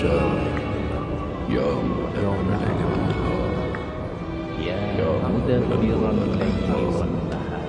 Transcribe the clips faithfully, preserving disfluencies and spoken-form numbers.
يا مدبر الأمهار يا مدبر الليل والنهار.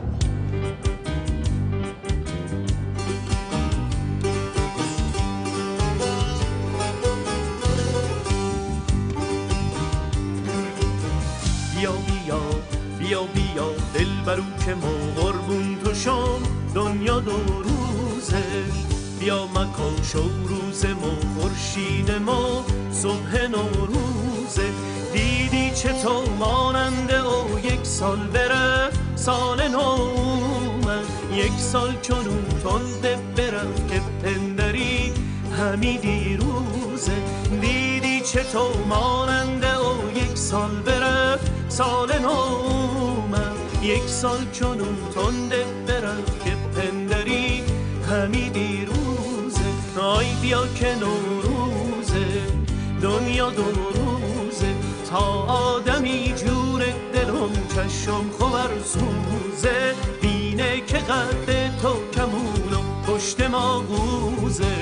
بیا بیا بیا بیا دلبرو که ما قربون تو شام دنیا دو روزه. بیا مکن شو روز ما خورشید ما صبح نوروزه. دیدی چطور ماننده او یک سال بره سال نو من یک سال چنون تنده برم که پندری همی دیروزه. دیدی چطور ماننده او یک سال بره سال نو من یک سال چنون تنده برم که پندری همی دیروزه. آی بیا که نوروزه دنیا دو روزه تا آدمی جور دلم چشم خور سوزه. بینه که قد تو کمون و پشت ما گوزه.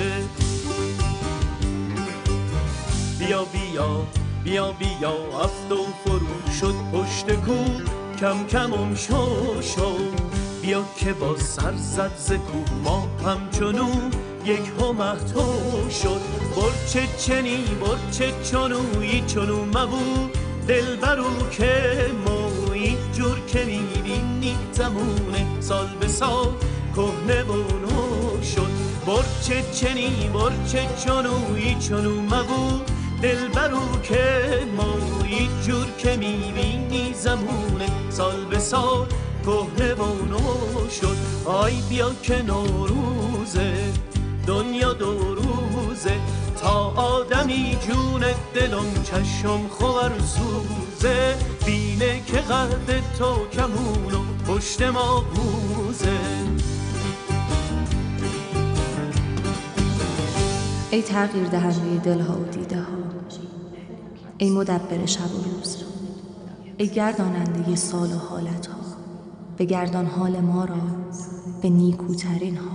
بیا بیا بیا بیا افت و فرو شد پشت کو کم کمم شو شو. بیا که با سر زد ز کو ما همچنون یک همه تو شد. برچه چنی برچه چنوی چنو مبو دلبرو که ما این جور که میبینی زمونه سال به سال کهنه و نو شد. برچه چنی برچه چنوی چنو مبو دلبرو که ما این جور که میبینی زمونه سال به سال کهنه و نو شد. آی بیا که نوروزه دنیا دو روزه تا آدمی جون دلم چشم خور سوزه. بینه که قد تو کمون و پشت ما بوزه. ای تغییر دهنده دلها و دیده ها، ای مدبر شب و روز، ای گرداننده سال و حالت ها، به گردان حال ما را به نیکوترین حال.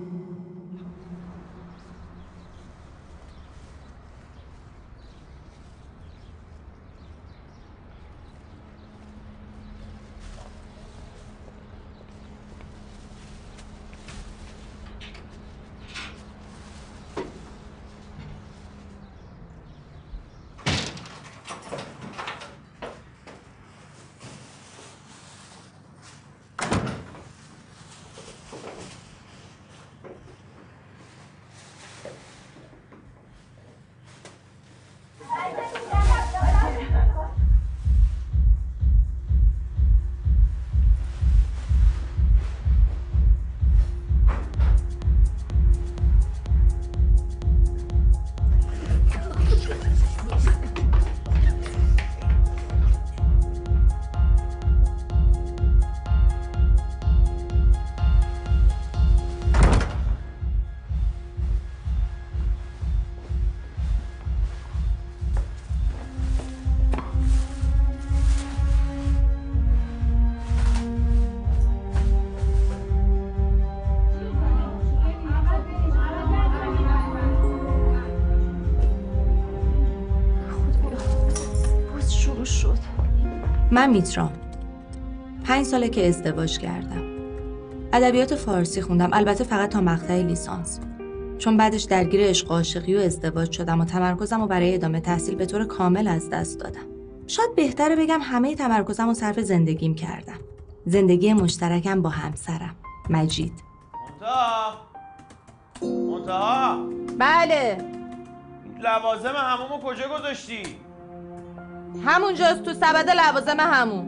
من میترام پنج ساله که ازدواج کردم. ادبیات فارسی خوندم، البته فقط تا مقطع لیسانس، چون بعدش درگیر عشق و عاشقی و ازدواج شدم و تمرکزم رو برای ادامه تحصیل به طور کامل از دست دادم. شاید بهتره بگم همه تمرکزم رو صرف زندگیم کردم. زندگی مشترکم با همسرم مجید. منتها منتها بله. لوازم حمومو کجا گذاشتی؟ همونجاست، تو سبد لوازم حموم.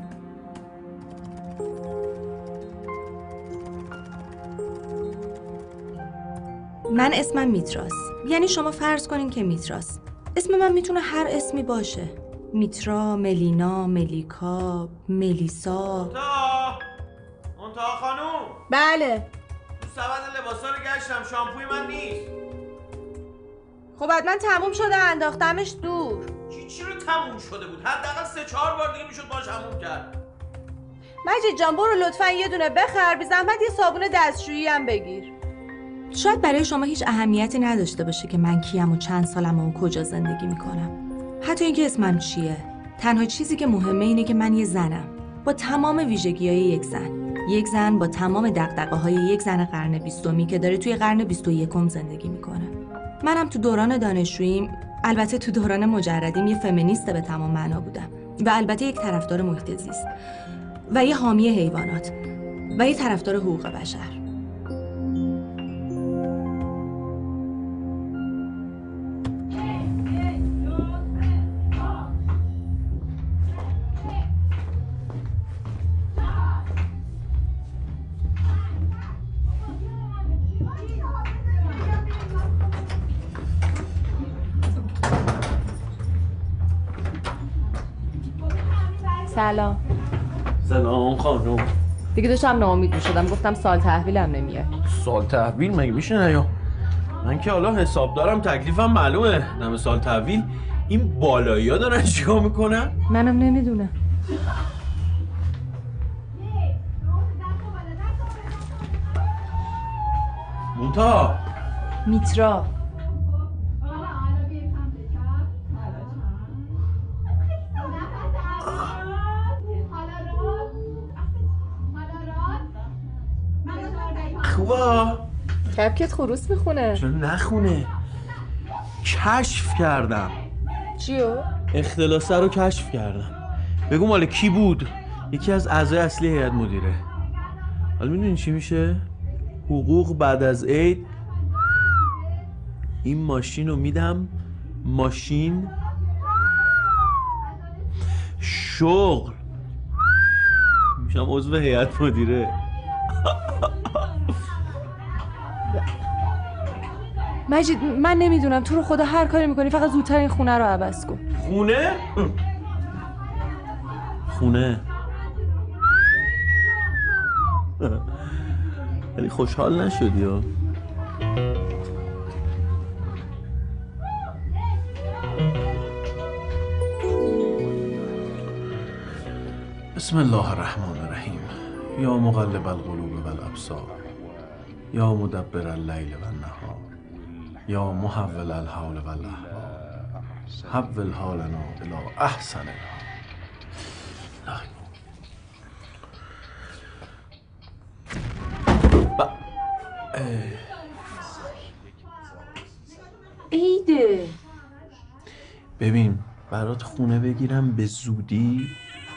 من اسمم میتراست. یعنی شما فرض کنین که میتراست. اسم من میتونه هر اسمی باشه. میترا، ملینا، ملیکا، ملیسا. منتها منتها خانوم. بله. تو سبد لباسا رو گشتم، شامپوی من نیست. خب حتما تموم شده، انداختمش دور. چی چی رو تموم شده بود؟ حداقل سه چهار بار دیگه میشد باش تموم کرد. مجید جان برو لطفا یه دونه بخر، بی زحمت یه صابون دستشویی هم بگیر. شاید برای شما هیچ اهمیتی نداشته باشه که من کیم و چند سالم و کجا زندگی میکنم. حتی اینکه اسمم چیه. تنها چیزی که مهمه اینه که من یه زنم با تمام ویژگی‌های یک زن. یک زن با تمام دغدغه‌های یک زن قرن بیستمی که داره توی قرن بیست و یکم زندگی میکنه. منم تو دوران دانشجوییم، البته تو دوران مجردیم، یه فمینیست به تمام معنا بودم و البته یک طرفدار محیط زیست و یه حامی حیوانات و یه طرفدار حقوق بشر. سلام. سلام خانم. دیگه داشتم ناامید می‌شدم، گفتم سال تحویلم نمیاد. سال تحویل مگه میشه نیا؟ من که حالا حساب دارم، تکلیفم معلومه. دم سال تحویل این بالایی‌ها دارن چیکار میکنن؟ منم نمیدونم. مونتا میترا. خوبا کپکت خروس میخونه. چرا نخونه؟ کشف کردم. چیو؟ اختلاسه رو کشف کردم. بگو مال کی بود؟ یکی از اعضای اصلی هیئت مدیره. حالا میدونی چی میشه؟ حقوق بعد از عید. این ماشین رو میدم. ماشین شغل میشم عضو هیئت مدیره. مجید من نمیدونم، تو رو خدا هر کاری میکنی فقط زودتر این خونه رو عوض کن. خونه؟ خونه ولی خوشحال نشدی ها؟ بسم الله الرحمن الرحیم. یا مقلب القلوب والابصار، یا مدبر اللیل والنهار، یا محول الحول والاحوال، حول حالنا الی احسن الحال. با ایده ببین برات خونه بگیرم به زودی.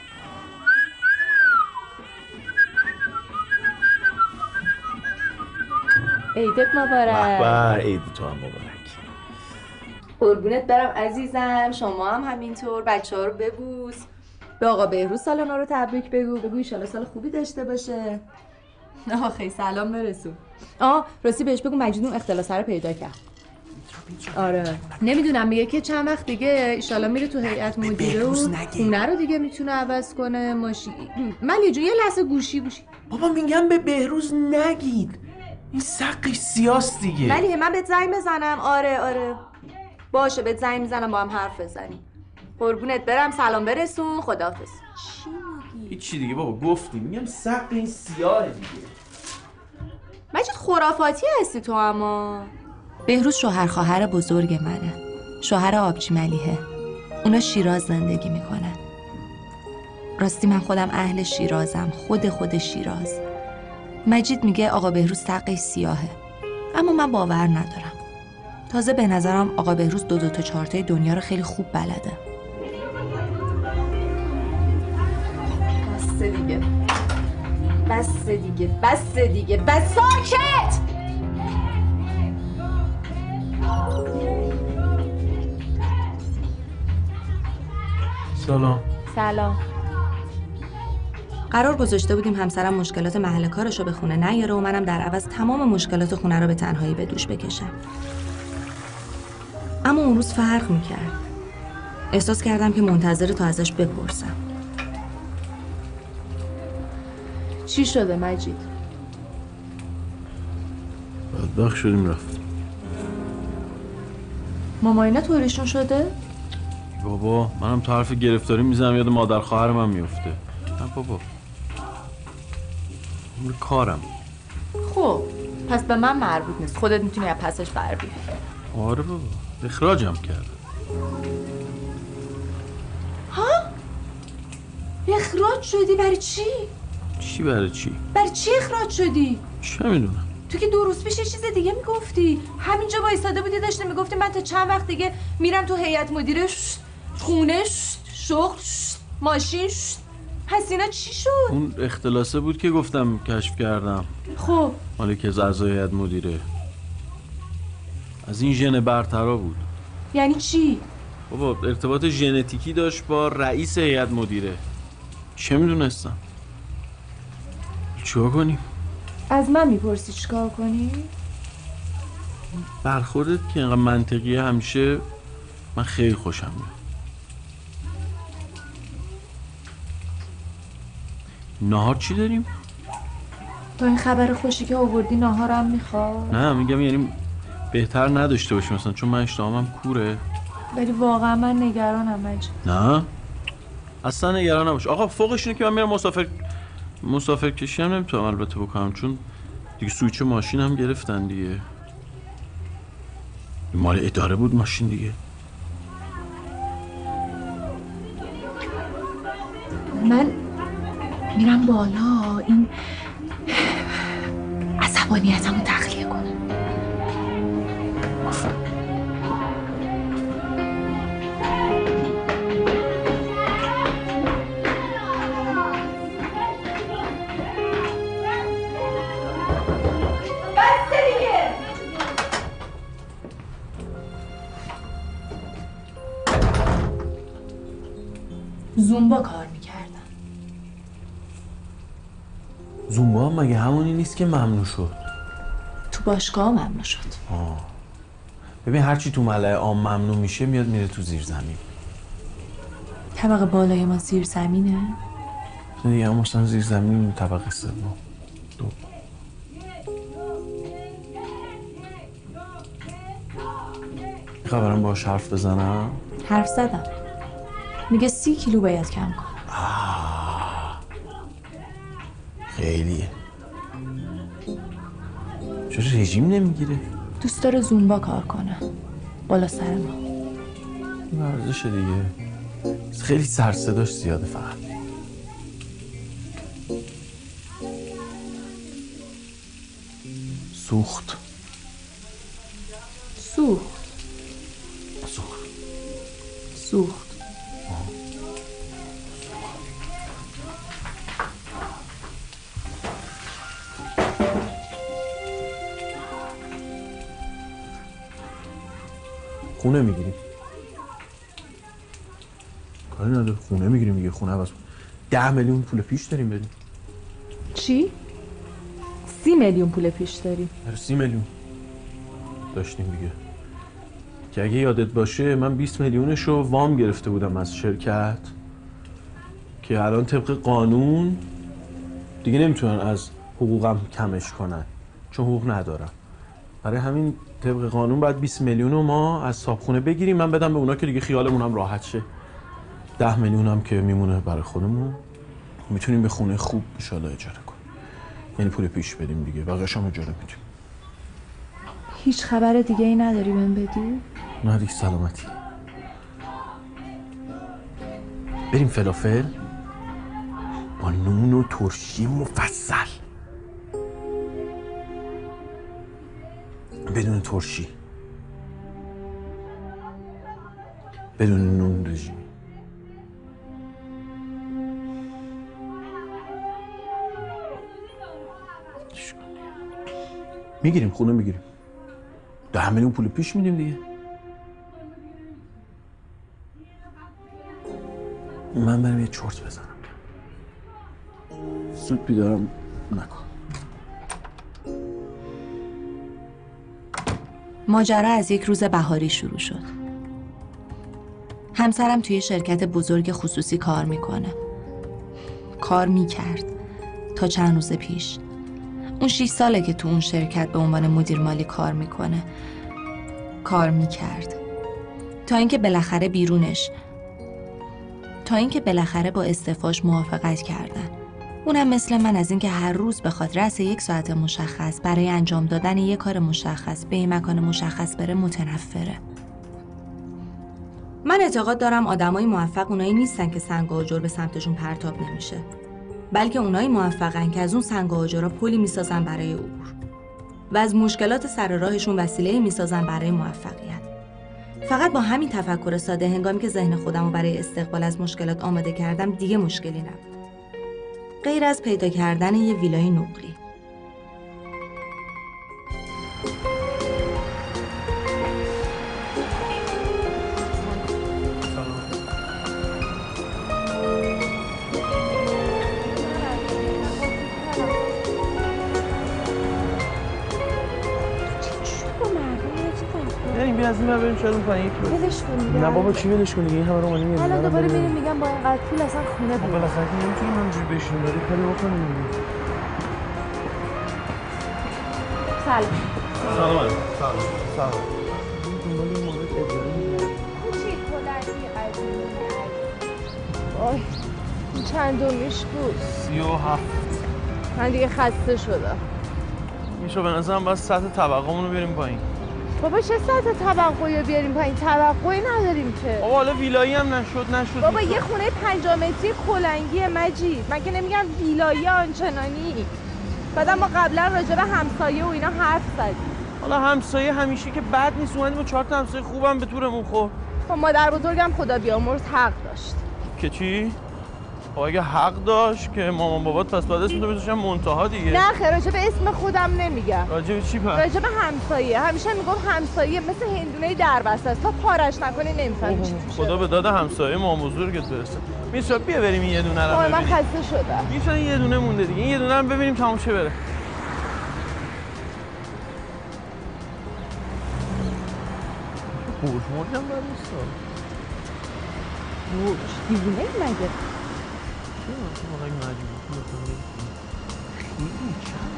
عیدت مبارک. و عید تو هم مبارک. قربونت برم عزیزم، شما هم همینطور. بچه ها رو ببوس، به آقا بهروز سال نو رو تبریک بگو. بگو ایشالا سال خوبی داشته باشه. آه خیلی سلام برسون. آه راستی بهش بگو مجید اون اختلاسه رو پیدا کرد. آره نمیدونم، میگه که چند وقت دیگه ایشالا میره تو هیئت مدیره و خونه رو دیگه میتونه عوض کنه. ماشین ملی جون یه لحظه گوشی گوشی. بابا میگم به بهروز نگید، این سقش سیاست دیگه. ملیه من بهت زنگ بزنم. آره آره باشه بهت زنگ میزنم با هم حرف بزنیم. قربونت برم، سلام برسون، خداحافظ. چی میگی؟ هیچی دیگه بابا، گفتی. میگم سق این سیاه دیگه. مجید خرافاتی هستی تو. اما بهروز شوهر خواهر بزرگ منه، شوهر آبچی ملیحه. اونا شیراز زندگی میکنن. راستی من خودم اهل شیرازم، خود خود شیراز. مجید میگه آقا بهروز سقش سیاهه، اما من باور ندارم. تازه به نظرم آقا بهروز دو دو تا چارتای دنیا رو خیلی خوب بلده. بس دیگه بس دیگه بس دیگه بس. ساکت! سلام. سلام. قرار گذاشته بودیم همسرم مشکلات محل کارشو به خونه نیاره و منم در عوض تمام مشکلات خونه رو به تنهایی به دوش بکشم. اما اون روز فرق میکرد. احساس کردم که منتظر تو ازش بپرسم. چی شده مجید؟ بدبخت شدیم رفت. ماماینا طوریشون شده؟ بابا منم تو حرف گرفتاری میزنم یاد مادر خواهر من میفته. نه بابا، امر کارم. خب پس به من مربوط نیست. خودت میتونی از پسش بر بیای. آره بابا اخراجم کردم. ها؟ اخراج شدی؟ برای چی؟ چی برای چی؟ برای چی اخراج شدی؟ چه میدونم. تو که دو روز پیش یه چیز دیگه میگفتی. همینجا وایساده بودی داشتی میگفتی من تا چند وقت دیگه میرم تو هیئت مدیره، خونه، شغل، ماشین. پس اینا چی شد؟ اون اختلاسه بود که گفتم کشف کردم. خب مالی که از اعضای هیئت مدیره از این ژن برترا بود. یعنی چی؟ بابا ارتباط ژنتیکی داشت با رئیس هیئت مدیره. چه میدونستم؟ چیکار کنیم؟ از من میپرسی چیکار کنی؟ برخوردت که اینقدر منطقیه همیشه من خیلی خوشم میاد. نهار چی داریم؟ با این خبر خوشی که آوردی ناهارم میخواد؟ نه میگم یعنی بهتر نداشته باشیم مثلا، چون من اشتهامم کوره. ولی واقعا من نگرانم مجید. نه اصلا نگران نباش. آقا فوقش اینه که من میرم مسافر مسافر کشی هم نمیتونم البته بکنم، چون دیگه سویچ ماشین هم گرفتن دیگه. مال اداره بود ماشین دیگه. من میرم بالا این عصبانیتمو تخلیه کنم. زومبا کار میکردم. زومبا مگه همونی نیست که ممنوع شد؟ تو باشگاه ممنوع شد. آه. ببین هرچی تو ملأ عام ممنوع میشه میاد میره تو زیر زمین. طبقه بالای ما زیر زمینه؟ دیگه هم مثلا زیر زمین طبقه سوم. دو. خبرم باهاش حرف بزنم؟ حرف زدم. میگه سی کیلو باید کم کن. خیلیه. چرا رژیم نمیگیره؟ دوست داره زومبا کار کنه بالا سر ما. ورزشه دیگه. خیلی سر صداش زیاده فقط. سوخت سوخت سوخت سوخت خونه میگیریم. کاری نداره خونه میگیریم دیگه. خونه بس ده میلیون پول پیش داریم بدیم. چی؟ سی میلیون پول پیش داریم. آره سی میلیون داشتیم دیگه. که اگه یادت باشه من بیست میلیونشو وام گرفته بودم از شرکت که الان طبق قانون دیگه نمیتونن از حقوقم کمش کنن چون حقوق ندارم. برای همین طبق قانون باید بیست میلیون رو ما از صاحبخونه بگیریم، من بدم به اونا که دیگه خیالمون هم راحت شه. ده میلیون هم که میمونه برای خودمون میتونیم به خونه خوب ان شاءالله اجاره کنیم. یعنی پول پیش بدیم دیگه، بقیه‌اش هم اجاره میدیم. هیچ خبر دیگه ای نداری بهم بدی؟ نه دیگه سلامتی. بریم فلافل با نون و ترشی مفصل بدون ترشی بدون نون رژیمی. میگیریم خونه میگیریم. ده میلیون پول پیش میدیم دیگه. من برم یه چرت بزنم. زود بیدارم نکن. ماجرا از یک روز بهاری شروع شد. همسرم توی شرکت بزرگ خصوصی کار میکنه. کار میکرد تا چند روز پیش. اون شش ساله که تو اون شرکت به عنوان مدیر مالی کار میکنه. کار میکرد تا اینکه بالاخره بیرونش تا اینکه بالاخره با استعفاش موافقت کردن. اونم مثل من از اینکه هر روز بخواد رأس یک ساعت مشخص برای انجام دادن یک کار مشخص به این مکان مشخص بره متنفره. من اعتقاد دارم آدمای موفق اونایی نیستن که سنگ و آجر به سمتشون پرتاب نمیشه، بلکه اونایی موفقن که از اون سنگ و آجرها پلی میسازن برای عبور و از مشکلات سر راهشون وسیله‌ای میسازن برای موفقیت. فقط با همین تفکر ساده هنگامی که ذهن خودم رو برای استقبال از مشکلات آماده کردم دیگه مشکلی نبود، غیر از پیدا کردن یه ویلای نقلی. بریم بیا از این بریم شاید اون پایین یکی ولش کن دیگه. نه بابا چی ولش کنی؟ این همه رو اومدیم میگم حالا دوباره میریم میگم با اینقدر پول اصلا خونه بود. بالاخره که نمیتونیم همینجوری بشینیم، داری کاری بکنیم دیگه. سلام. سلام علیکم. سلام. سلام. دنبال این مورد اجاره می‌گردم. چی کلنگی قدیمی؟ آی این چندمیش بود؟ سی و هفت. من دیگه خسته شدم. میشه به نظرم باید سطح طبقه‌مون رو بریم پایین. بابا چه سطح توقعی بیاریم پایین؟ توقعی نداریم که. بابا حالا ویلایی هم نشد نشد. بابا یه خونه پنجاه متری کلنگی مجید. من که نمیگم ویلایی آنچنانی. بعدم ما قبلا راجع به همسایه و اینا حرف زدیم. حالا همسایه همیشه که بد نیست، اومدیم و چهار تا همسایه خوبم به طورمون خورد. خب مادر بزرگم خدا بیامرز حق داشت. که چی؟ خب اگه حق داشت که مامان بابات پس بعد اسم تو بذاشتن منتها دیگه. نه خیر، راجع به اسم خودم نمیگم. راجع به چی پس؟ راجع به همسایه. همیشه میگم همسایه مثل هندونه دربسته است، تا پارش نکنی نمیفهمی چی میشه. خدا به داد همسایه مامان بزرگت برسه. میشه بیا بریم این یه دونه رو ببینیم. من خسته شدم. میشه این یه دونه مونده دیگه. این یه دونه رو ببینیم تموم شه بره. برج مرج هم بر نیست. برج دیوونه ای مگه؟ چی مثلا آقای مجموعی میکنه؟ خیلی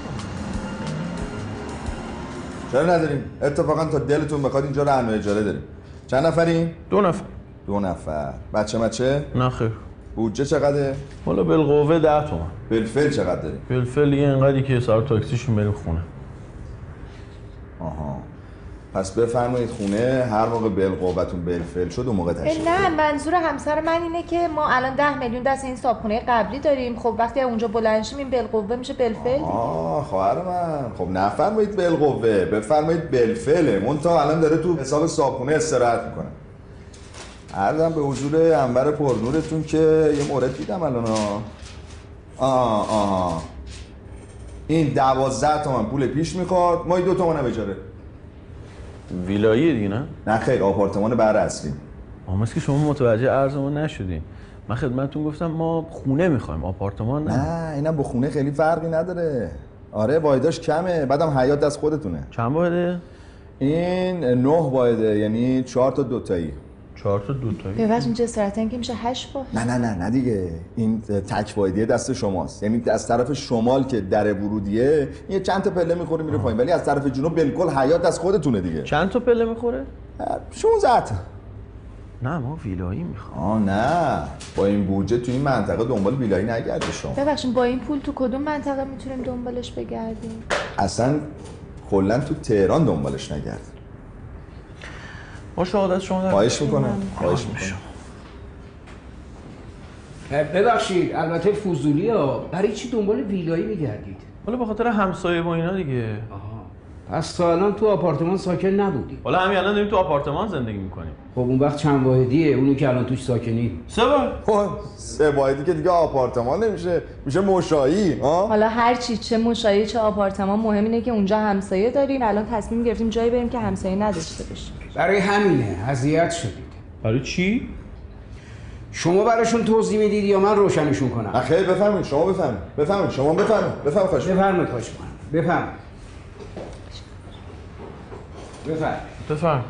چند چرا نداریم؟ اتفاقا تا دلتون بخواد اینجا رهن و اجاره داریم. چند نفریم؟ دو نفر. دو نفر. بچه مچه؟ نه خیر. بودجه چقدره؟ حالا بالقوه ده تومن. فلفل چقدر داریم؟ فلفل یه انقدری که سر تاکسیشون بریم خونه. آها. پس بفرمایید خونه، هر موقع بالقوه‌تون بالفعل شد اون موقع تشریف نه منظور همسر من اینه که ما الان ده میلیون دست این صابخونه قبلی داریم. خب وقتی اونجا بلند شیم این بالقوه میشه بالفعل. آه خواهر من، خب نفرمایید بالقوه، بفرمایید بالفعله. منتها الان داره تو حساب صابخونه استراحت میکنه. عرضم به حضور انور پرنورتون که یه مورد دیدم الان. آه آه این دوازده تومن پول پیش میخواد، ما دو تومن اجاره. ویلایی دیگه نه؟ نه خیر، آپارتمان بر اصلی. آماز که شما متوجه عرض ما نشدین. من خدمتتون گفتم ما خونه میخوایم، آپارتمان نه. نه اینم با خونه خیلی فرقی نداره. آره واحداش کمه، بعدم حیات از خودتونه. چند واحده؟ این نه واحده، یعنی چهار تا دوتایی. چهار تا دوتایی. ببخشید اینجا استراحتن که میشه هشت با. نه نه نه نه دیگه، این تک واحدی دست شماست. یعنی از طرف شمال که در ورودیه یه چند تا پله میخوره میره پایین، ولی از طرف جنوب بالکل حیات از خودتونه دیگه. چند تا پله میخوره؟ شانزده تا. نه ما ویلایی میخوام. آه نه، با این بودجه تو این منطقه دنبال ویلایی نگردید شما. ببخشید با این پول تو کدوم منطقه میتونیم دنبالش بگردیم؟ اصلا کلا تو تهران دنبالش نگردید. با شهادت شما در خواهش میکنم. خواهش میکنم. ببخشید البته فضولی ها، برای چی دنبال ویلایی میگردید؟ حالا به خاطر همسایه و اینا دیگه. آها. پس تا الان تو آپارتمان ساکن نبودی؟ حالا همین الان داریم تو آپارتمان زندگی میکنیم. خب اون وقت چند واحدیه اونی که الان توش ساکنی؟ سه واحد. خب سه واحدی که دیگه آپارتمان نمیشه، میشه مشایی. ها حالا هر چی، چه مشایی چه آپارتمان، مهم اینه که اونجا همسایه داریم. الان تصمیم گرفتیم جایی بریم که همسایه نداشته باشیم. برای همینه اذیت شدید. برای چی؟ شما براشون توضیح میدید یا من روشنشون کنم؟ خیر بفهمید، شما بفهمید. بفهمید شما بفهمید. بفهمید خواهش می‌کنم. بفرمایید خواهش می‌کنم. بفرمایید. بفرمایید. بفرم.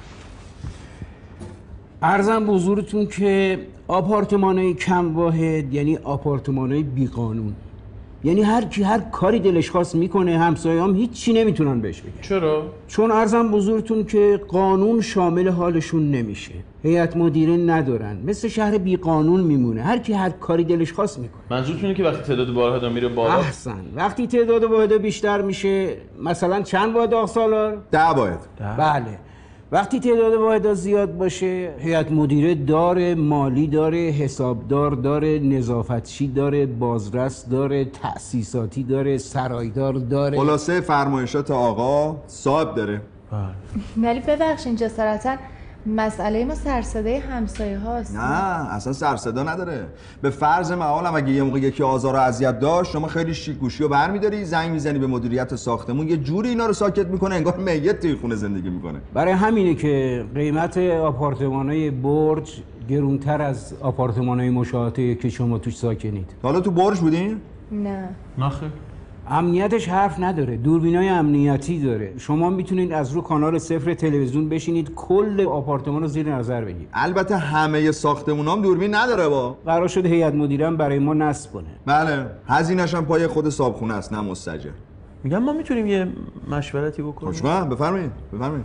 عرضم به حضورتون که آپارتمان‌های کم واحد یعنی آپارتمان‌های بیقانون، یعنی هر کی هر کاری دلش خواست میکنه، همسایه‌ام هیچی نمیتونن بهش بگن. چرا؟ چون عرضم بزرگتون که قانون شامل حالشون نمیشه. هیئت مدیره ندارن، مثل شهر بی قانون میمونه، هر کی هر کاری دلش خواست میکنه. منظورتونه که وقتی تعداد واحدا میره بالا؟ احسن. وقتی تعداد واحدا بیشتر میشه، مثلا چند واحد آقا سالار؟ ده واحد. بله. وقتی تعداد واحدا زیاد باشه، هیئت مدیره داره، مالی داره، حسابدار داره، نظافتچی داره، بازرس داره، تأسیساتی داره، سرایدار داره. خلاصه فرمایشات آقا صاحب داره. ولی ببخشین جسارتا مسئله ما سرصدای همسایه هاست. نه اصلا سرصدا نداره. به فرض معالم اگه یه موقع یکی آزار و اذیت داشت، شما خیلی شیک گوشی رو برمی‌داری، زنگ میزنی به مدیریت ساختمون، یه جوری اینا رو ساکت میکنه انگار میت توی خونه زندگی میکنه. برای همینه که قیمت آپارتمان‌های برج گرونتر از آپارتمان‌های مشاهده که شما توش ساکنید. حالا تو برج بودین؟ نه. نخیر. امنیتش حرف نداره، دوربینای امنیتی داره. شما میتونید از رو کانال صفر تلویزیون بشینید کل آپارتمان رو زیر نظر بگیرید. البته همه ساختمونام دوربین نداره. با قرار شده هیئت مدیره هم برای ما نصب کنه. بله، هزینه‌ش هم پای خود صاحبخونه است، نه مستاجر. میگم ما میتونیم یه مشورتی بکنیم. خوشما بفرمایید بفرمایید.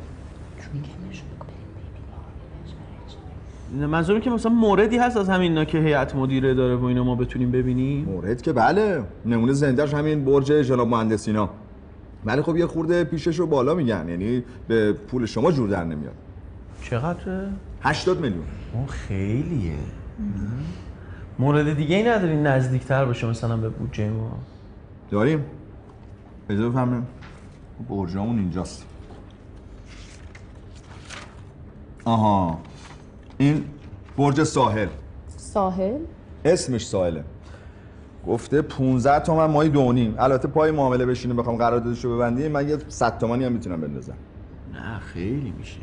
منظورم که مثلا موردی هست از همینا که هیئت مدیره داره و اینا ما بتونیم ببینیم؟ مورد که بله، نمونه زندهش همین برج جناب مهندسینا. ولی خب یه خورده پیشش رو بالا میگن، یعنی به پول شما جور در نمیاد. چقدره؟ هشتاد میلیون. اون خیلیه. مورد دیگه ای ندارین نزدیکتر باشه مثلا به بودجه ما؟ داریم. اجازه بفرمایید. برجامون اینجاست. آها. این برج ساحل. ساحل؟ اسمش ساحله. گفته پونزده تومن ماهی دونیم. البته پای معامله بشینیم بخوام قراردادشو ببندیم من یه صد تومانی هم میتونم بندازم. نه خیلی میشه.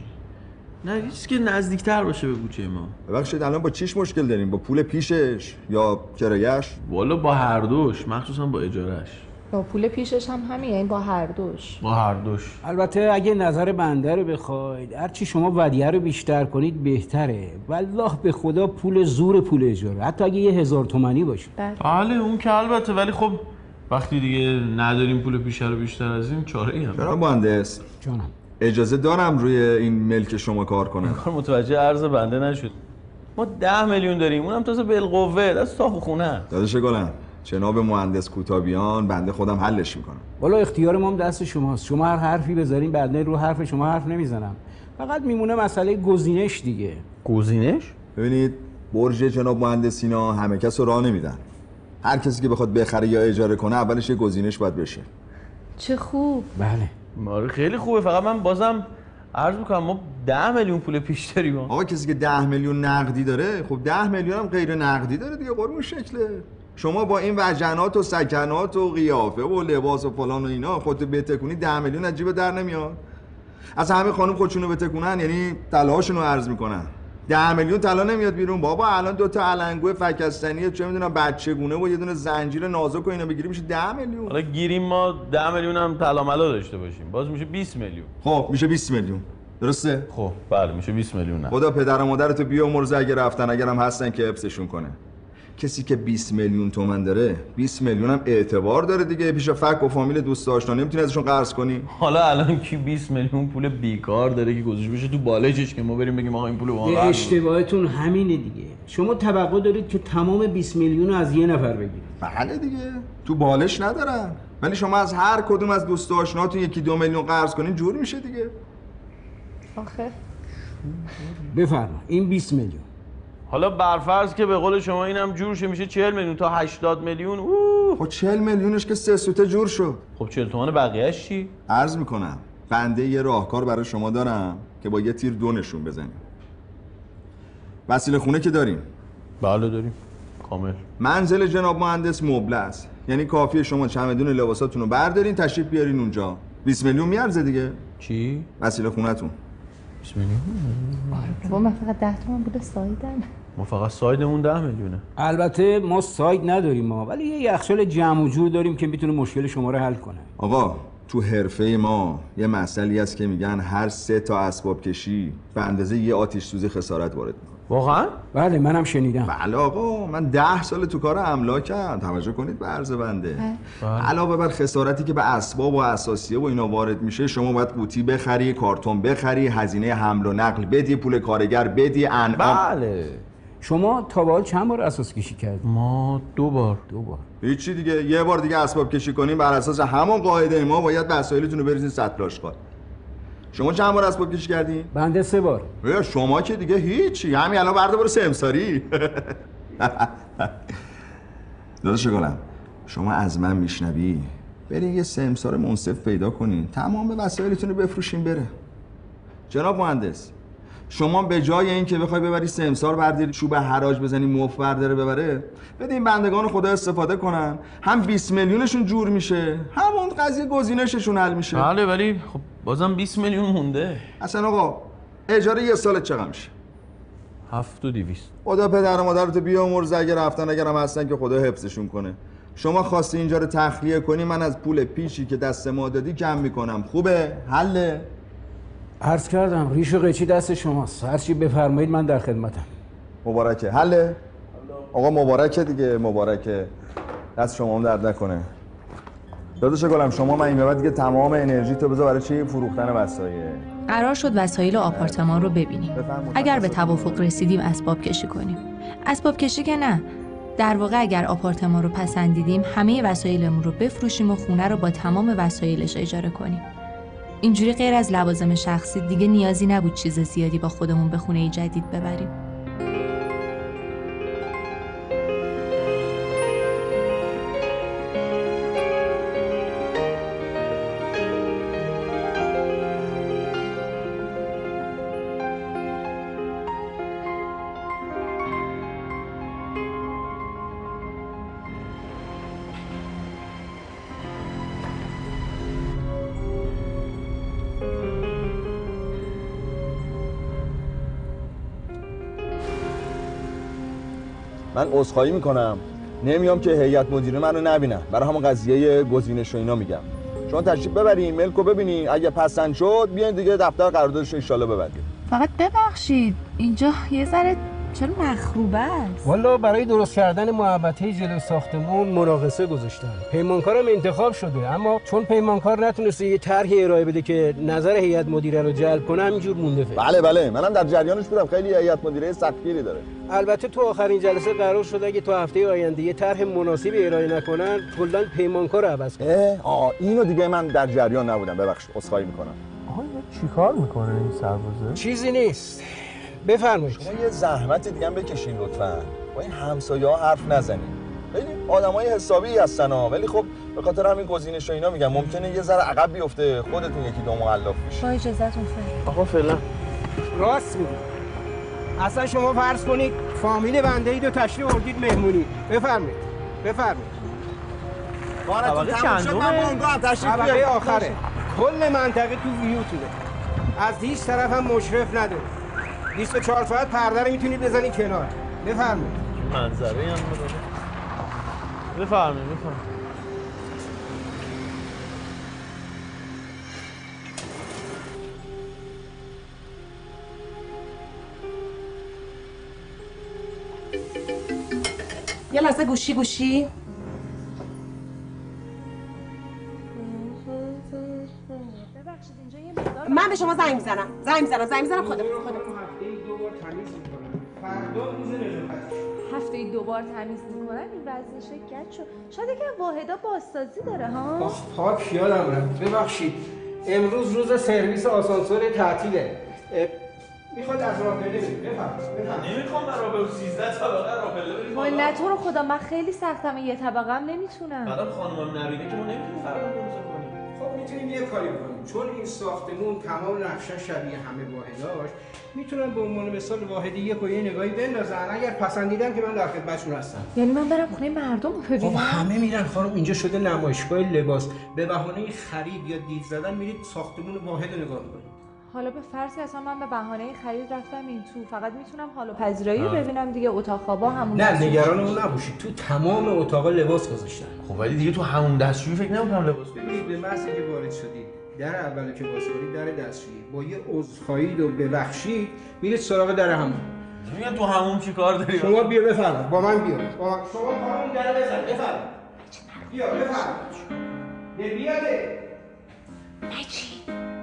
نه یه چیزی که نزدیکتر باشه به بودجه ما. ببخشید الان با چیش مشکل داریم؟ با پول پیشش یا کرایه‌اش؟ والا با هر دوش، مخصوصا با اجارهش. با پول پیشش هم همین، یعنی با هر دوش. با هر دوش. البته اگه نظر بنده رو بخواید، هرچی شما ودیعه رو بیشتر کنید بهتره. والله به خدا پول زور پول اجاره، حتی اگه یه هزار تومانی باشه. بله اون که البته، ولی خب وقتی دیگه نداریم پول پیشه رو بیشتر از این چاره ای هم. جناب مهندس جانم. اجازه دارم روی این ملک شما کار کنم؟ کار متوجه عرض بنده نشد. ما ده میلیون داریم، اونم تازه بالقوه، دست صاف خونه. داداش گلم، جناب مهندس کوتابیان، بنده خودم حلش میکنم. والا اختیار ما هم دست شماست. شما هر حرفی بذارین بنده رو حرف شما حرف نمیزنم. فقط میمونه مسئله گزینش دیگه. گزینش؟ ببینید برج جناب مهندسینا همه کس رو راه نمیدن. هر کسی که بخواد بخره یا اجاره کنه اولش یه گزینش باید بشه. چه خوب. بله. ماره خیلی خوبه، فقط من بازم عرض میکنم ما ده میلیون پول پیش داریم. آقا کسی که ده میلیون نقدی داره، خب ده میلیون هم غیر نقدی داره دیگه. قربون شکله. شما با این وجنات و سکنات و قیافه و لباس و فلان و اینا خودتو بتکونی ده میلیون از جیب در نمیاد. از همه خانم خودشونو بتکونن یعنی طلاهاشون رو عرض میکنن. ده میلیون طلا نمیاد بیرون بابا. الان دو تا علنگو فکستنی چه میدونم بچگونه و یه دونه زنجیر نازک و اینا بگیری میشه ده میلیون. حالا گیریم ما ده میلیون هم طلا ملا داشته باشیم باز میشه بیست میلیون. خب میشه بیست میلیون. درسته؟ خب بله میشه بیست میلیون. نه خدا پدر و مادرتو بیامرزه اگه رفتن، اگرم هستن که حفظشون کنه. کسی که بیست میلیون تومن داره، بیست میلیون هم اعتبار داره دیگه. پیش فک و فامیل دوست آشنا نمیتونی ازشون قرض کنی. حالا الان کی بیست میلیون پول بیکار داره که گذاشته بشه تو بالجش که ما بریم بگیم آقا این پول ما قرض. اشتباهتون همینه دیگه. شما توقع دارید که تمام بیست میلیون رو از یه نفر بگیرید. بله دیگه. تو بالش ندارن. ولی شما از هر کدوم از دوست آشناتون یکی دو میلیون قرض کنین جور میشه دیگه. آخه بفرما این بیست میلیون. حالا برفرض که به قول شما اینم جور شه میشه چهل میلیون تا هشتاد میلیون. اوه خب چهل میلیونش که سه سوته جور شد. خب چهل تومن بقیه‌اش چی؟ عرض میکنم بنده یه راهکار برای شما دارم که با یه تیر دو نشون بزنیم. وسیله خونه که داریم؟ بله داریم کامل. منزل جناب مهندس مبله است، یعنی کافیه شما چمدون لباساتون رو بردارین تشریف بیارین اونجا. بیست میلیون میارزه دیگه. چی؟ وسیله خونتون. بیست میلیون؟ بابا من فقط ده تومن بوده سایدم. ما فقط سایدمون ده میلیونه. البته ما ساید نداریم ما، ولی یه یخچال جمع و جور داریم که میتونه مشکل شما رو حل کنه. آقا تو حرفه ما یه مسئله هست که میگن هر سه تا اسباب کشی به اندازه یه آتش سوزی خسارت وارد میکنه. واقعا؟ بله منم شنیدم. بله آقا، من ده سال تو کار املاکم. توجه کنید به عرض بنده. علاوه بر خسارتی که به اسباب و اساسیه و اینا وارد میشه، شما باید قوطی بخری، کارتون بخری، هزینه حمل و نقل بدی، پول کارگر بدی، انعام. بله. شما تا به حال چند بار اساس کشی کردید؟ ما دو بار. دو بار. هیچی دیگه، یه بار دیگه اسباب کشی کنیم بر اساس همون قاعده ما باید وسایلتون رو بریزین سطل آشغال. شما چند بار اسباب کشی کردین؟ بنده سه بار. شما که دیگه هیچی، همین الان برده برو سمساری. داداش گلم، شما از من میشنوی؟ برین یه سمسار منصف پیدا کنین، تمام وسایلتون رو بفروشین بره. جناب مهندس، شما به جای اینکه بخوای ببری سمسار برداری چوب حراج بزنی مفت برداره ببره، بده این بندگان خدا استفاده کنن، هم بیست میلیونشون جور میشه، همون قضیه گزینششون حل میشه. بله ولی خب بازم بیست میلیون مونده. اصلا آقا اجاره یه سال چقدر میشه؟ هفت و دویست. خدا پدر و مادرتو بیامرزه، اگه رفتن اگرم هستن که خدا حفظشون کنه. شما خواستی اینجا رو تخلیه کنی، من از پول پیشی که دست ما دادی کم میکنم. خوبه؟ حله؟ عرض کردم ریش و قیچی دست شماست، هر چی بفرمایید من در خدمتم. مبارکه. حله؟ آقا مبارکه دیگه، مبارکه. دست شما هم درد نکنه. داداش گلم، شما من این به بعد دیگه تمام انرژی تو بذار برای چی؟ فروختن وسایل. قرار شد وسایل آپارتمان رو ببینیم. اگر به توافق رسیدیم اسباب کشی کنیم. اسباب کشی که نه. در واقع اگر آپارتمان رو پسندیدیم همه وسایلمون رو بفروشیم و خونه رو با تمام وسایلش اجاره کنیم. اینجوری غیر از لوازم شخصی دیگه نیازی نبود چیز زیادی با خودمون به خونه جدید ببریم. من عذرخواهی میکنم، نمیام که هیئت مدیره منو نبینم. برای همون قضیه گزینش و اینا میگم. شما تشریف ببرین، ملکو ببینین، اگه پسند شد بیاین دیگه دفتر قراردادش ان شاءالله ببندیم. فقط ببخشید اینجا یه ذره چرا مخروبه است؟ والا برای درست کردن محوطه جلوی ساختمون مناقصه گذاشتن. پیمانکارم انتخاب شده، اما چون پیمانکار نتونسته یه طرحی ارائه بده که نظر هیئت مدیره رو جلب کنه همینجور مونده فعلا. بله بله، منم در جریانش بودم. خیلی هیئت مدیره سختگیری داره. البته تو آخرین جلسه قرار شد اگه تو هفته آینده یه طرح مناسبی ارائه نکنن کلا پیمانکار رو عوض کنن. آه اینو دیگه من در جریان نبودم، ببخشید، عذرخواهی میکنم. آقا چیکار میکنه این سربازه؟ چیزی نیست. بفرمایید. شما یه زحمت دیگه هم بکشین لطفاً. با این همسایه‌ها حرف نزنین. خیلی آدمای حسابی هستن ها، ولی خب به خاطر همین گزینش و اینا میگم ممکنه یه ذره عقب بیفته، خودتون یکی دو مؤلف بشین. با اجازهتون فعلا. آقا فعلا راست میگی. اصلا شما فرض کنید فامیل بنده اید و تشریف آوردید مهمونی. بفرمایید. بفرمایید. بارتون تموم شد، من بانگاه تشریف طبقه بیارید. آخره. کل منطقه تو ویوتونه. از هیچ طرف هم مشرف نداره. بیست و چهار ساعت پرده رو میتونید بزنید کنار. بفرمایید. منظره هم داره. بفرمایید بفرمایید. یه لحظه گوشی گوشی. من به شما زنگ میزنم. زنگ میزنم. زنگ میزنم خودم. خودم. هفته دو بار تمیز میکنن. این وزنش گچ شد. شاید یکم واحدا بازسازی داره ها. آخ پاک یادم رفت. ببخشید. امروز روز سرویس آسانسور تعطیله. میخواد از راهپله برید. بفرمایید. نمیخوام راهپله سیزده طبقه راهپله بریم. وای نه تو رو خدا من خیلی سختم، یه طبقه هم نمیتونم. بعدم خانمم نریده که ما نمیتونیم فردا بروزه کنیم. خب میتونیم یه کاری بکنیم. چون این ساختمون تمام نقشه شبیه همه واحداش، میتونن به عنوان مثال واحدی یک و یه نگاهی بندازن. اگر پسندیدم که من در خدمتشون هستم. یعنی من برم خونه مردم رو ببینم؟ خب همه میرن خانم، اینجا شده نمایشگاه لباس. به بهانه خرید یا دید زدن میرید ساختمون واحد رو نگاه میکنید. حالا به فرض که اصلا من به بهانه خرید رفتم این تو، فقط میتونم حال و پذیرایی رو ببینم دیگه. اتاق خوابا همون. نه نگران اون نباشید، تو تمام اتاقا لباس گذاشتن. خب ولی دیگه تو همون دستشویی فکر نمی‌کنم لباس ببینید، به محض که وارد شدید در اولو که باز کنید در دستشویی با یه عذرخواهی و ببخشید میرید سراغ در همون. میگن تو همون چی کار داری؟ شما بیا بفرمایید با من بیا با من. شما خانم در بزن بفرمایید بیا بفرمایید بیاده نچی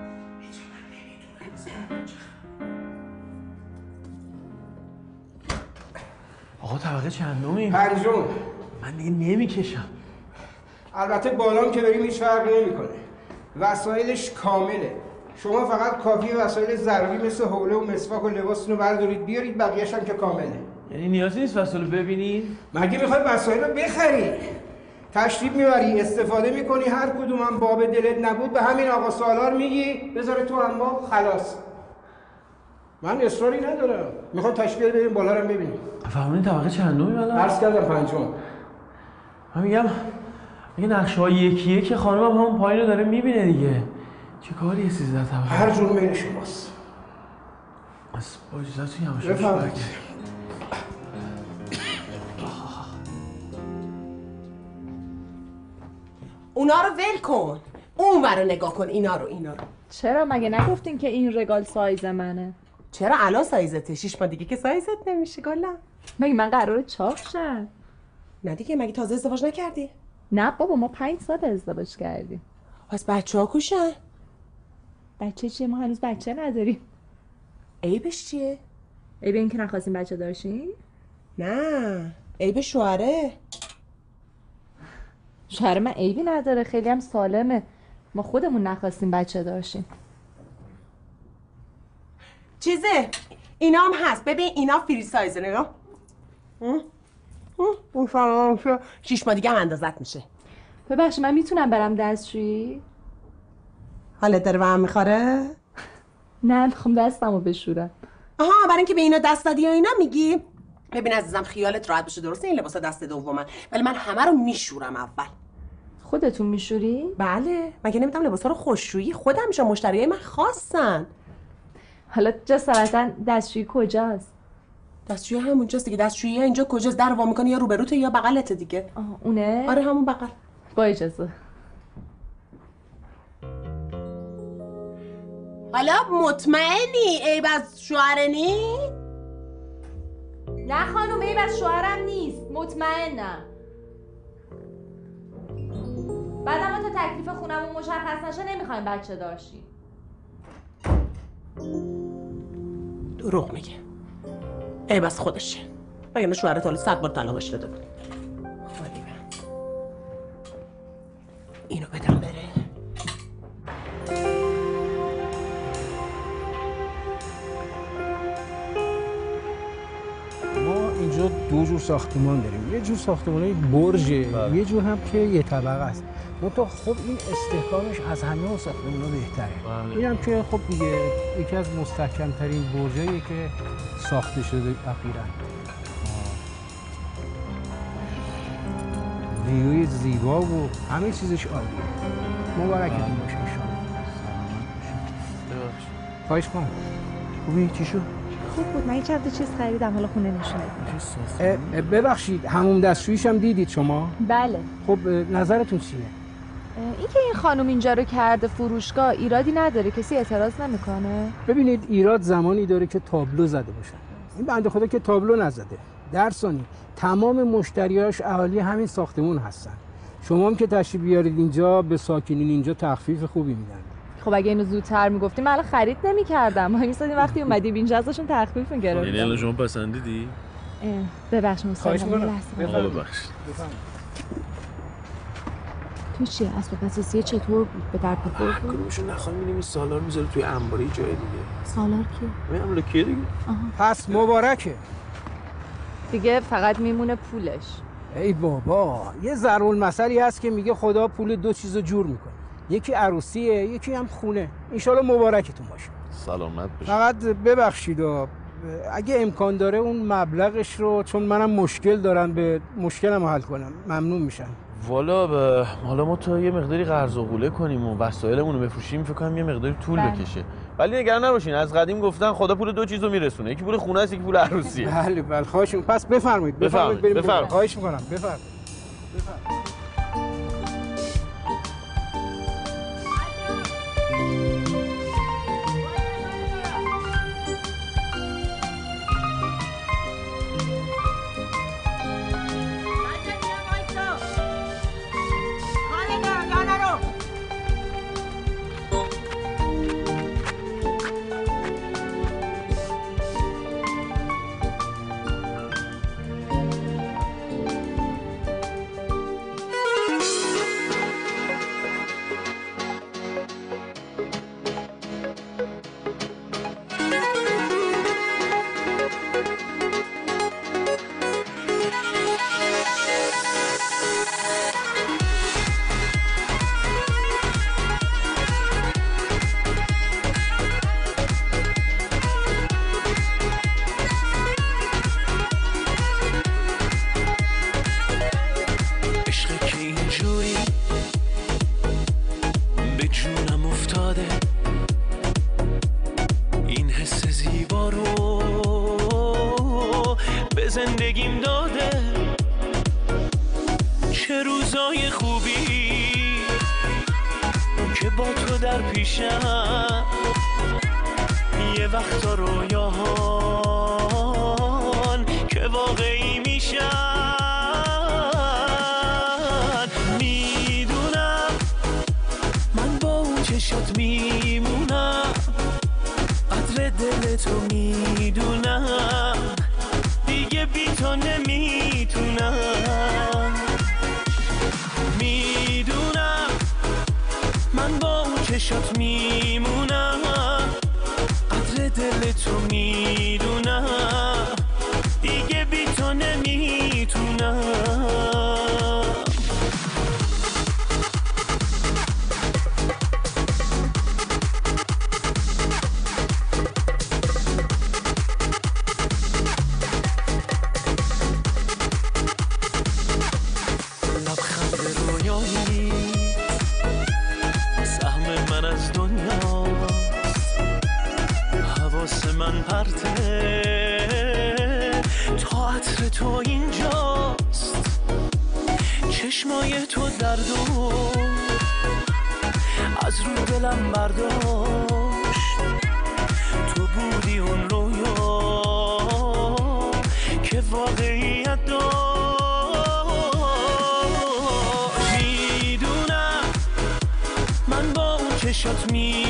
آقا طبقه چندمی؟ پنجم. من دیگه نمیکشم. البته بالام که بریم هیچ فرقی نمیکنه. وسایلش کامله. شما فقط کافی وسایل ضروری مثل حوله و مسواک و لباس رو بردارید بیارید، بقیه‌اش هم که کامله. یعنی نیازی نیست وسایل رو ببینی؟ مگه میخوای وسایل رو بخری؟ تشریف میبری، استفاده میکنی، هر کدوم هم باب دلت نبود به همین آقا سالار میگی بذاره تو انبار، خلاص. من اصراری ندارم. میخوام تشریف بریم بالا رو ببینیم. فهمیدین طبقه چندمی بالا؟ عرض کردم پنجم. من میگم میگه نقشه‌های یکیه که خانمم همون پایین رو داره میبینه دیگه. چه کاریه سیزده طبقه؟ هر جور میل شماست. بس با اجازهتون یواش بفرمایید. اونا رو ول کن. اون رو نگاه کن، اینا رو اینا رو. چرا مگه نگفتین که این رگال سایز منه؟ چرا الان سایزته؟ شیش ماه دیگه که سایزت نمیشه گلم. مگه من قراره چاق شم؟ نه دیگه، مگه تازه ازدواج نکردی؟ نه بابا، ما پنج سال ازدواج کردیم. پس بچه ها کوشن؟ بچه چیه؟ ما هنوز بچه نداریم. عیبش چیه؟ عیب این که نخواستیم بچه داشتیم؟ نه، عیب شوهره. شوهر من عیبی نداره، خیلی هم سالمه. ما خودمون نخواستیم بچه داشتیم. چیزه اینا هم هست، ببین اینا فری سایزه، نگاه. اون فرام شو شیش ماه دیگه هم اندازت میشه. ببخشید من میتونم برم دستشویی؟ حالت داره به هم میخوره؟ نه میخوام دستمو بشورم. آها، برای اینکه به اینا دست دادی و اینا میگی؟ ببین عزیزم خیالت راحت بشه، درسته این لباسا دست دومن، ولی من همه رو میشورم اول. خودتون میشوری؟ بله، مگه نمیدم لباسا رو خوشرویی خودم میشم، مشتریای من خاصن. حالا جسارتا دستشویی کجاست؟ دستشویی همونجاست دیگه. دستشویی اینجا کجاست؟ در وا میکنی یا روبروته یا بغلته دیگه. آه اونه؟ آره همون بغل. با اجازه. حالا مطمئنی عیب از شوهرنی؟ نه خانم، عیب از شوهرم نیست، مطمئنم. بعد ما تا تکلیف خونمون مشخص نشه نمیخوایم بچه داشتیم. دروغ میگه. عیب از خودشه. وگرنه شوهرت حالا صد بار طلاقش داده بود. خالی من. اینو بدم بره. ما اینجا دو جور ساختمان داریم. یه جور ساختمانای برجه، یه جور هم که یه طبقه است. منتها خب این استحکامش از همه اون ساختمان‌ها بهتره. این هم که خب دیگه یکی از مستحکم‌ترین برجایی که ساخته شده اخیراً. ویوی زیبا و همه چیزش عالیه. مبارکتون باشه انشاءالله. خواهش کنم. خوبی چی شد؟ خوب بود، من یه چند تا چیز خریدم، حالا خونه نشونه. ببخشید حموم دستشوییش هم دیدید شما؟ بله. خب نظرتون چیه؟ این که این خانم اینجا رو کرده فروشگاه ایرادی نداره، کسی اعتراض نمیکنه؟ ببینید ایراد زمانی داره که تابلو زده باشن. این بنده خدا که تابلو نزده. در ثانی تمام مشتریاش اهالی همین ساختمون هستن. شما هم که تشریف بیارید اینجا به ساکنین اینجا تخفیف خوبی میدن. خب اگه اینو زودتر میگفتیم من الان خرید نمی‌کردم. ما می‌سادیم وقتی اومدیم اینجا ازشون تخفیف می‌گرفتیم. یعنی الان شما پسندیدی؟ ببخشید خواهش می‌کنم. ببخشید. تو چی اسباب اساسی چطور بود؟ به درد بخور بود؟ کدومشو نخوایم می‌بینیم سالار می‌ذاره توی انباری جای دیگه. سالار کی؟ همین املاکیه دیگه. پس مبارکه. دیگه فقط میمونه پولش. ای بابا، یه ضرب المثلی هست که میگه خدا پول دو چیزو جور میکنه. یکی عروسیه، یکی هم خونه. انشالله مبارکتون باشه. سلامت بشه. فقط ببخشید اگه امکان داره اون مبلغش رو، چون منم مشکل دارم به مشکلم حل کنم، ممنون میشم. والا به حالا ما تا یه مقداری قرض و قوله کنیم و وسایلمون رو بفروشیم فکر کنم یه مقداری طول بله. بکشه. ولی نگران نباشین، از قدیم گفتن خدا پول دو چیزو میرسونه، یکی پول خونه است یکی پول عروسیه. بله بله خواهش می‌کنم. پس بفرمایید بفرمایید بریم. بفرمایید. خواهش می‌کنم بفرمایید. بفرمایید. زندگیم داده، چه روزای خوبی که با تو در پیشم، یه وقتا رویاهان که واقعی میشن. میدونم من با اون چشات میمونم، قدر دل تو میدونم، دیگه بی تو نمیتونم. میدونم من با اون چشات میمونم، قدر دل تو میدونم، دیگه بی تو نمیتونم. من پرته تا عطر تو اینجاست، چشمای تو دردو از رو دلم برداشت. تو بودی اون رویا که واقعیت داشت. میدونم من با اون چشات می